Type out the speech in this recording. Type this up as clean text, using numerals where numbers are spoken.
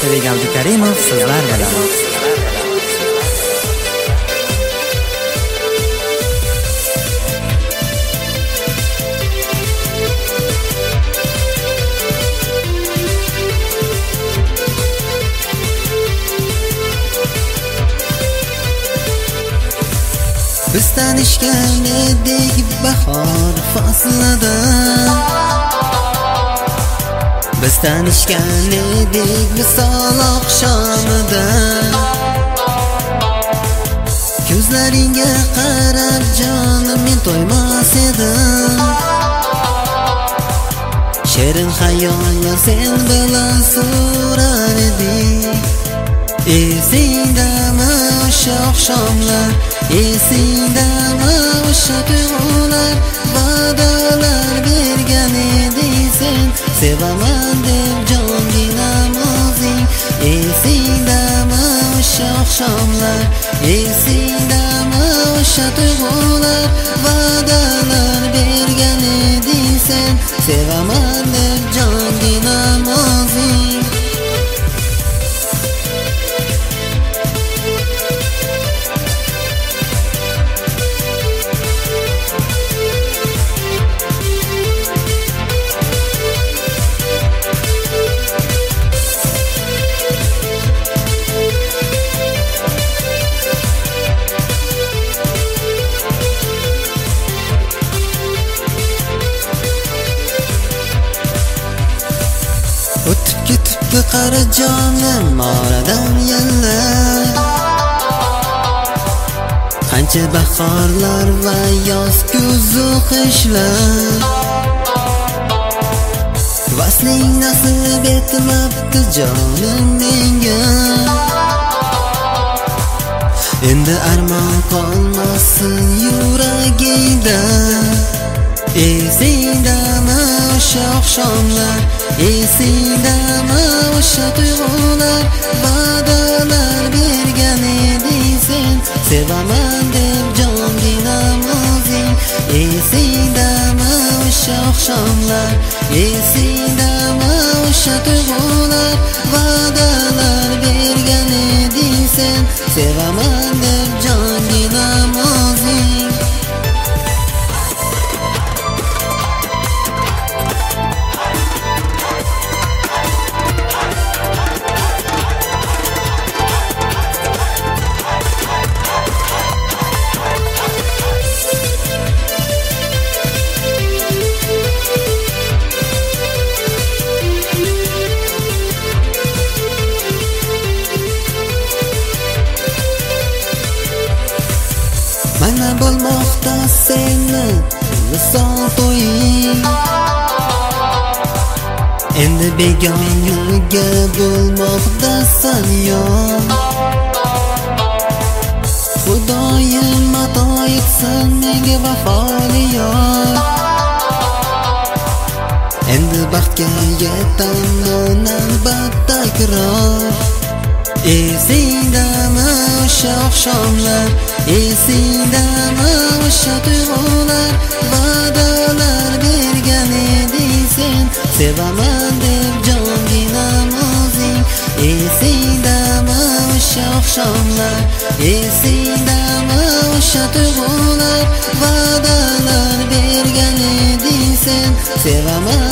Otabek Abdukarimov sizlar bilan. Biz tanishgan edik bahor faslida. Biz tanishgan edik misol oqshomida. Ko'zlaringga qarab jonim men to'ymas edim. Shirin xayollar sen bilan surar edik. Esingdami o'sha oqshomlar, esingdami o'sha tuyg'ular, va'dalar bergan eding sen, sevaman deb jonginam o'zing. Esingdami o'sha oqshomlar, esingdami o'sha tuyg'ular, va'dalar bergan eding sen, sevaman deb jonginam o'zing. O'tib ketibdi qara jonim oradan yillar. Qancha bahorlar va yoz kuzu qishlar. Vasling nasib etmabdi jonim menga. Endi armon qolmasin yuragingda. Esingdami o'sha oqshomlar, esingdami o'sha tuyg'ular, va'dalar bergan eding sen, sevaman deb jonginam o'zing. Esingdami o'sha oqshomlar, esingdami o'sha tuyg'ular, va'dalar bergan eding sen, sevaman deb jonginam o'zing. Mana bo'lmoqda seni visol to'ying. Endi begonaga bo'lmoqdasan yon. Xudoyim ato etsin menga vafoli yor. Endi baxtga yetaman albatta takror. Esingdami o'sha oqshomlar, esingdami o'sha tuyg'ular, va'dalar bergan eding sen, sevaman deb jonginam o'zing. Esingdami o'sha oqshomlar, esingdami o'sha tuyg'ular, va'dalar bergan eding sen, sevaman